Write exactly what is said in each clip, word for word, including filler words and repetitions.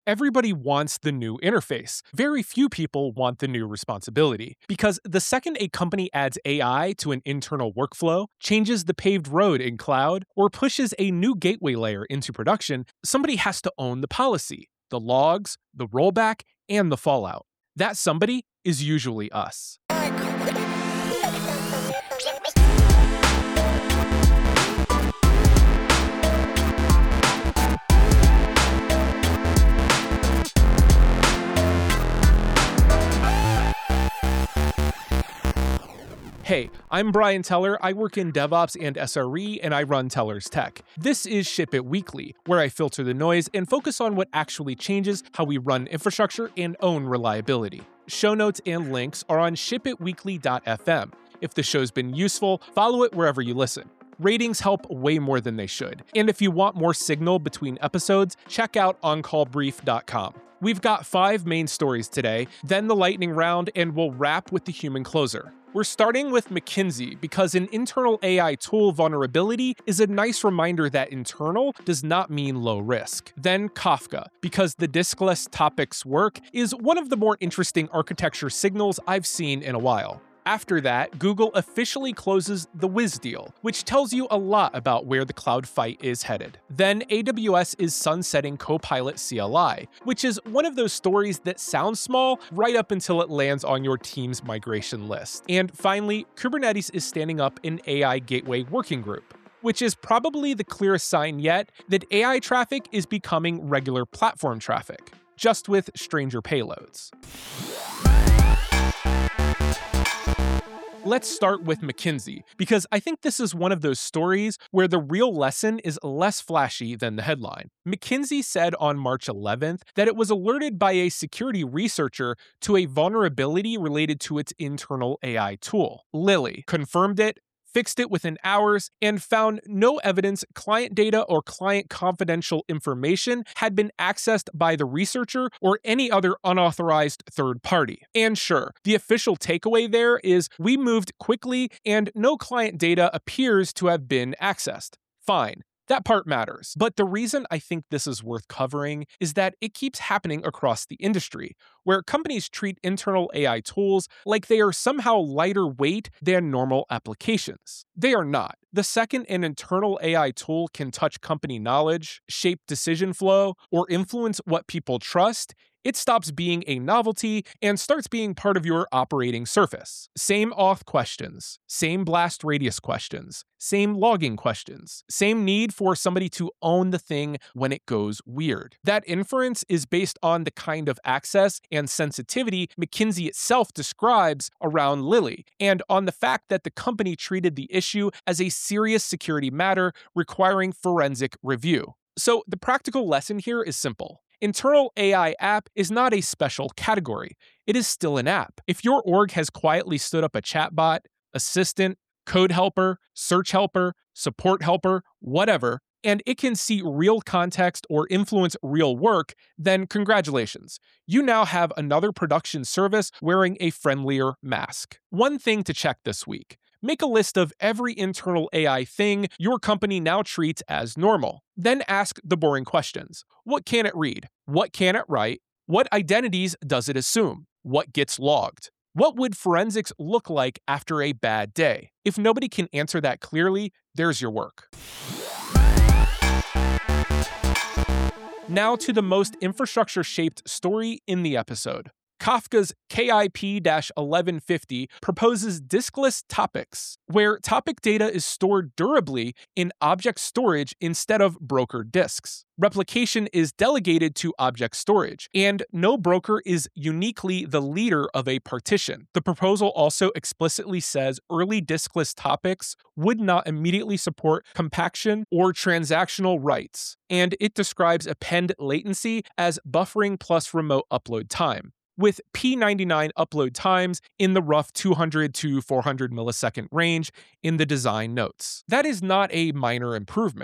Everybody wants the new interface. Very few people want the new responsibility. Because the second a company adds A I to an internal workflow, changes the paved road in cloud, or pushes a new gateway layer into production, somebody has to own the policy, the logs, the rollback, and the fallout. That somebody is usually us. Hey, I'm Brian Teller. I work in DevOps and S R E, and I run Teller's Tech. This is Ship It Weekly, where I filter the noise and focus on what actually changes how we run infrastructure and own reliability. Show notes and links are on ship it weekly dot f m. If the show's been useful, follow it wherever you listen. Ratings help way more than they should. And if you want more signal between episodes, check out on call brief dot com. We've got five main stories today, then the lightning round, and we'll wrap with the human closer. We're starting with McKinsey because an internal A I tool vulnerability is a nice reminder that internal does not mean low risk. Then Kafka, because the diskless topics work is one of the more interesting architecture signals I've seen in a while. After that, Google officially closes the Wiz deal, which tells you a lot about where the cloud fight is headed. Then A W S is sunsetting Copilot C L I, which is one of those stories that sounds small right up until it lands on your team's migration list. And finally, Kubernetes is standing up an A I Gateway Working Group, which is probably the clearest sign yet that A I traffic is becoming regular platform traffic, just with stranger payloads. Let's start with McKinsey, because I think this is one of those stories where the real lesson is less flashy than the headline. McKinsey said on March eleventh that it was alerted by a security researcher to a vulnerability related to its internal A I tool. Lily confirmed it, fixed it within hours, and found no evidence client data or client confidential information had been accessed by the researcher or any other unauthorized third party. And sure, the official takeaway there is we moved quickly and no client data appears to have been accessed. Fine. That part matters. But the reason I think this is worth covering is that it keeps happening across the industry, where companies treat internal A I tools like they are somehow lighter weight than normal applications. They are not. The second an internal A I tool can touch company knowledge, shape decision flow, or influence what people trust, it stops being a novelty and starts being part of your operating surface. Same auth questions, same blast radius questions, same logging questions, same need for somebody to own the thing when it goes weird. That inference is based on the kind of access and sensitivity McKinsey itself describes around Lily, and on the fact that the company treated the issue as a serious security matter requiring forensic review. So the practical lesson here is simple. Internal A I app is not a special category. It is still an app. If your org has quietly stood up a chatbot, assistant, code helper, search helper, support helper, whatever, and it can see real context or influence real work, then congratulations. You now have another production service wearing a friendlier mask. One thing to check this week. Make a list of every internal A I thing your company now treats as normal. Then ask the boring questions. What can it read? What can it write? What identities does it assume? What gets logged? What would forensics look like after a bad day? If nobody can answer that clearly, there's your work. Now to the most infrastructure-shaped story in the episode. Kafka's K I P eleven fifty proposes diskless topics, where topic data is stored durably in object storage instead of broker disks. Replication is delegated to object storage, and no broker is uniquely the leader of a partition. The proposal also explicitly says early diskless topics would not immediately support compaction or transactional writes, and it describes append latency as buffering plus remote upload time, with P ninety-nine upload times in the rough two hundred to four hundred millisecond range in the design notes. That is not a minor improvement.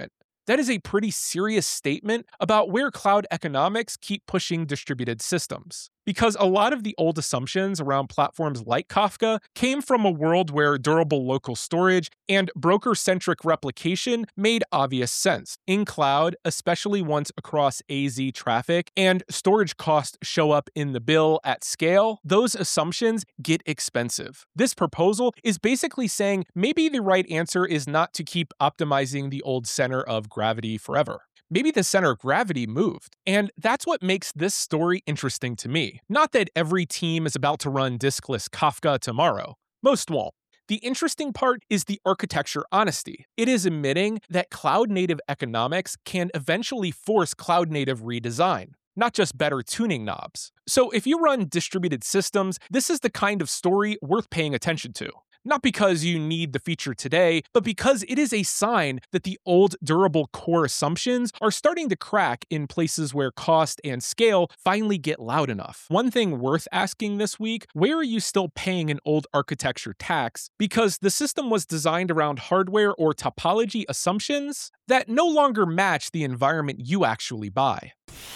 That is a pretty serious statement about where cloud economics keep pushing distributed systems. Because a lot of the old assumptions around platforms like Kafka came from a world where durable local storage and broker-centric replication made obvious sense. In cloud, especially once across A Z traffic and storage costs show up in the bill at scale, those assumptions get expensive. This proposal is basically saying maybe the right answer is not to keep optimizing the old center of gravity forever. Maybe the center of gravity moved. And that's what makes this story interesting to me. Not that every team is about to run diskless Kafka tomorrow. Most won't. The interesting part is the architecture honesty. It is admitting that cloud-native economics can eventually force cloud-native redesign, not just better tuning knobs. So if you run distributed systems, this is the kind of story worth paying attention to. Not because you need the feature today, but because it is a sign that the old durable core assumptions are starting to crack in places where cost and scale finally get loud enough. One thing worth asking this week, where are you still paying an old architecture tax because the system was designed around hardware or topology assumptions that no longer match the environment you actually buy?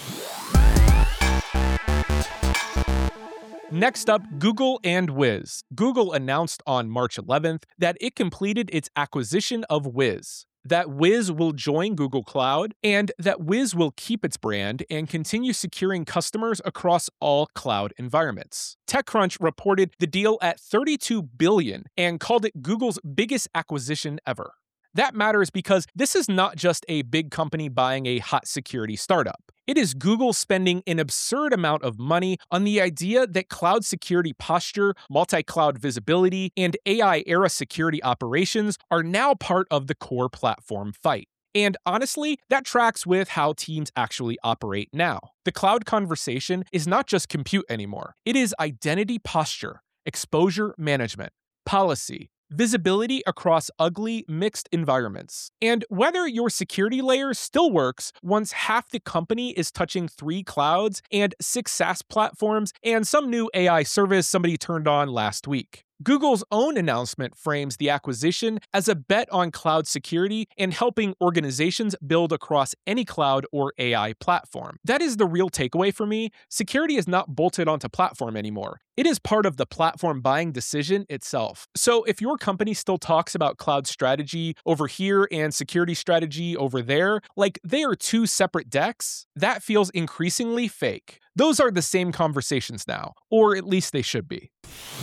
Next up, Google and Wiz. Google announced on March eleventh that it completed its acquisition of Wiz, that Wiz will join Google Cloud, and that Wiz will keep its brand and continue securing customers across all cloud environments. TechCrunch reported the deal at thirty-two billion dollars and called it Google's biggest acquisition ever. That matters because this is not just a big company buying a hot security startup. It is Google spending an absurd amount of money on the idea that cloud security posture, multi-cloud visibility, and A I-era security operations are now part of the core platform fight. And honestly, that tracks with how teams actually operate now. The cloud conversation is not just compute anymore. It is identity posture, exposure management, policy, visibility across ugly, mixed environments. And whether your security layer still works once half the company is touching three clouds and six SaaS platforms and some new A I service somebody turned on last week. Google's own announcement frames the acquisition as a bet on cloud security and helping organizations build across any cloud or A I platform. That is the real takeaway for me. Security is not bolted onto platform anymore. It is part of the platform buying decision itself. So if your company still talks about cloud strategy over here and security strategy over there, like they are two separate decks, that feels increasingly fake. Those are the same conversations now, or at least they should be.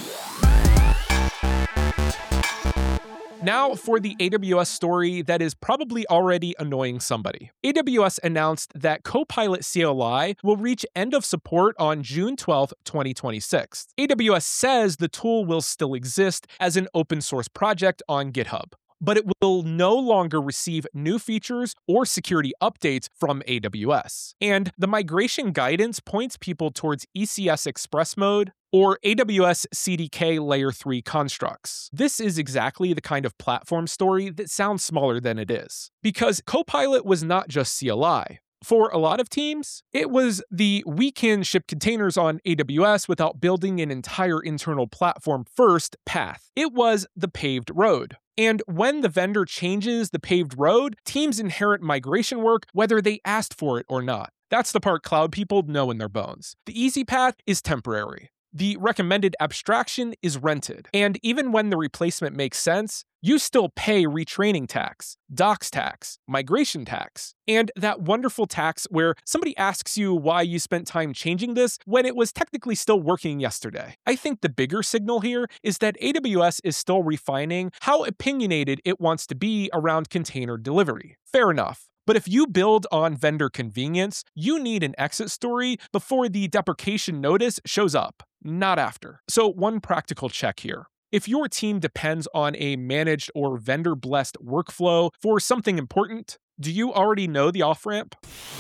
Now for the A W S story that is probably already annoying somebody. A W S announced that Copilot C L I will reach end of support on June twelfth, twenty twenty-six. A W S says the tool will still exist as an open source project on GitHub, but it will no longer receive new features or security updates from A W S. And the migration guidance points people towards E C S Express Mode or A W S C D K Layer three constructs. This is exactly the kind of platform story that sounds smaller than it is. Because Copilot was not just C L I. For a lot of teams, it was the we can ship containers on A W S without building an entire internal platform first path. It was the paved road. And when the vendor changes the paved road, teams inherit migration work whether they asked for it or not. That's the part cloud people know in their bones. The easy path is temporary. The recommended abstraction is rented. And even when the replacement makes sense, you still pay retraining tax, docs tax, migration tax, and that wonderful tax where somebody asks you why you spent time changing this when it was technically still working yesterday. I think the bigger signal here is that A W S is still refining how opinionated it wants to be around container delivery. Fair enough. But if you build on vendor convenience, you need an exit story before the deprecation notice shows up, not after. So one practical check here. If your team depends on a managed or vendor-blessed workflow for something important, do you already know the off-ramp?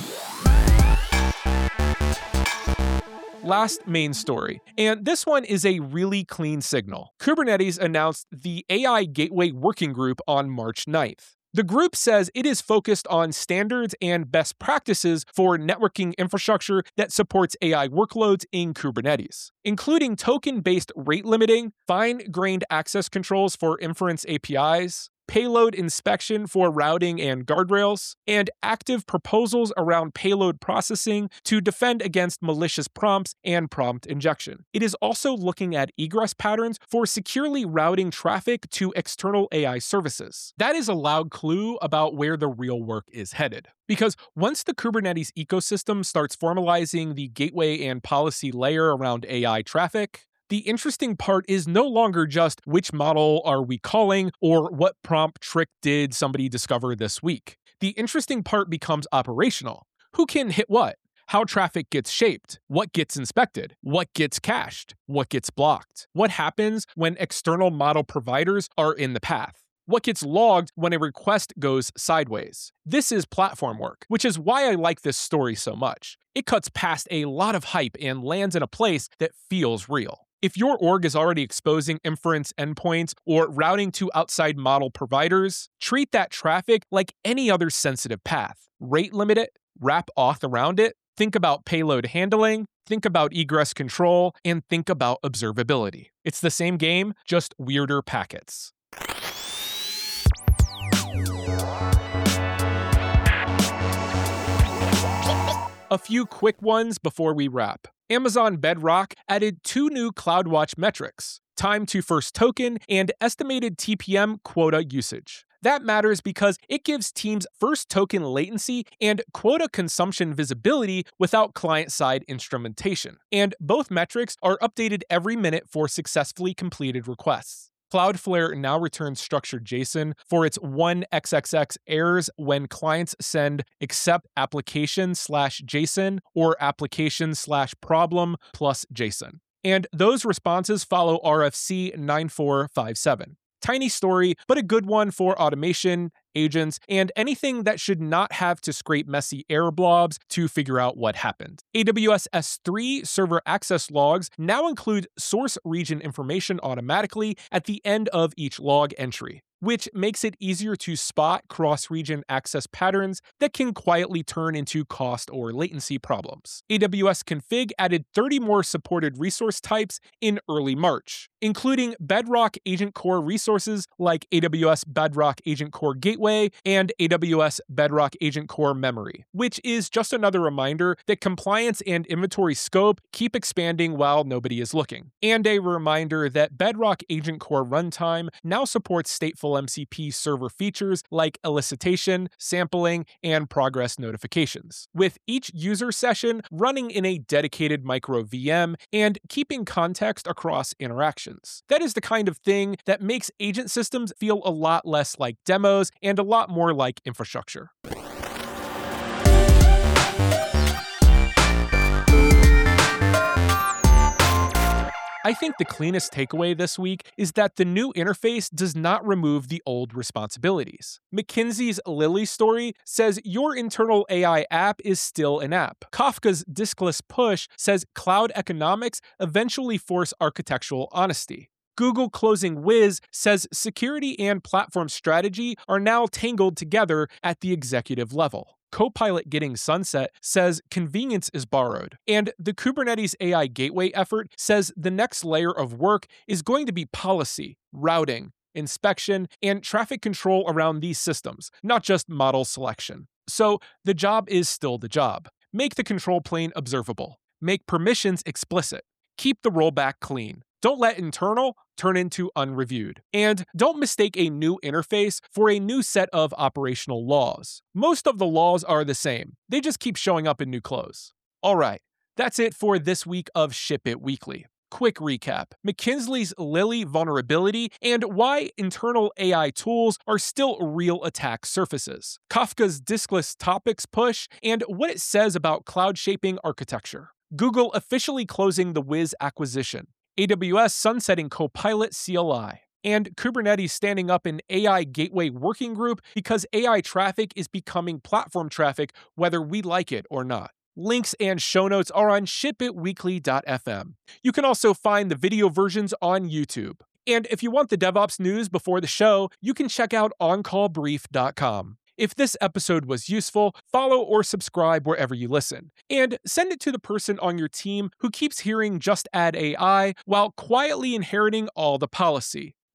Last main story, and this one is a really clean signal. Kubernetes announced the A I Gateway Working Group on March ninth. The group says it is focused on standards and best practices for networking infrastructure that supports A I workloads in Kubernetes, including token-based rate limiting, fine-grained access controls for inference A P Is, payload inspection for routing and guardrails, and active proposals around payload processing to defend against malicious prompts and prompt injection. It is also looking at egress patterns for securely routing traffic to external A I services. That is a loud clue about where the real work is headed. Because once the Kubernetes ecosystem starts formalizing the gateway and policy layer around A I traffic, the interesting part is no longer just which model are we calling or what prompt trick did somebody discover this week. The interesting part becomes operational. Who can hit what? How traffic gets shaped, what gets inspected, what gets cached, what gets blocked, what happens when external model providers are in the path, what gets logged when a request goes sideways. This is platform work, which is why I like this story so much. It cuts past a lot of hype and lands in a place that feels real. If your org is already exposing inference endpoints or routing to outside model providers, treat that traffic like any other sensitive path. Rate limit it, wrap auth around it, think about payload handling, think about egress control, and think about observability. It's the same game, just weirder packets. A few quick ones before we wrap. Amazon Bedrock added two new CloudWatch metrics: time to first token and estimated T P M quota usage. That matters because it gives teams first token latency and quota consumption visibility without client-side instrumentation. And both metrics are updated every minute for successfully completed requests. Cloudflare now returns structured JSON for its one X X X errors when clients send except application slash JSON or application slash problem plus JSON. And those responses follow R F C nine four five seven. Tiny story, but a good one for automation, agents, and anything that should not have to scrape messy error blobs to figure out what happened. A W S S three server access logs now include source region information automatically at the end of each log entry, which makes it easier to spot cross-region access patterns that can quietly turn into cost or latency problems. A W S Config added thirty more supported resource types in early March, including Bedrock Agent Core resources like A W S Bedrock Agent Core Gateway and A W S Bedrock Agent Core Memory, which is just another reminder that compliance and inventory scope keep expanding while nobody is looking. And a reminder that Bedrock Agent Core Runtime now supports stateful M C P server features like elicitation, sampling, and progress notifications, with each user session running in a dedicated micro V M and keeping context across interactions. That is the kind of thing that makes agent systems feel a lot less like demos and a lot more like infrastructure. I think the cleanest takeaway this week is that the new interface does not remove the old responsibilities. McKinsey's Lily story says your internal A I app is still an app. Kafka's diskless push says cloud economics eventually force architectural honesty. Google closing Wiz says security and platform strategy are now tangled together at the executive level. Copilot getting sunset says convenience is borrowed. And the Kubernetes A I gateway effort says the next layer of work is going to be policy, routing, inspection, and traffic control around these systems, not just model selection. So the job is still the job. Make the control plane observable. Make permissions explicit. Keep the rollback clean. Don't let internal turn into unreviewed. And don't mistake a new interface for a new set of operational laws. Most of the laws are the same. They just keep showing up in new clothes. All right, that's it for this week of Ship It Weekly. Quick recap: McKinsey's Lily vulnerability and why internal A I tools are still real attack surfaces. Kafka's diskless topics push and what it says about cloud shaping architecture. Google officially closing the Wiz acquisition. A W S sunsetting Copilot C L I, and Kubernetes standing up an A I gateway working group because A I traffic is becoming platform traffic whether we like it or not. Links and show notes are on ship it weekly dot f m. You can also find the video versions on YouTube. And if you want the DevOps news before the show, you can check out on call brief dot com. If this episode was useful, follow or subscribe wherever you listen. And send it to the person on your team who keeps hearing just add A I while quietly inheriting all the policy.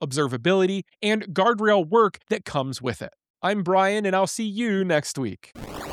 observability, and guardrail work that comes with it. I'm Brian, and I'll see you next week.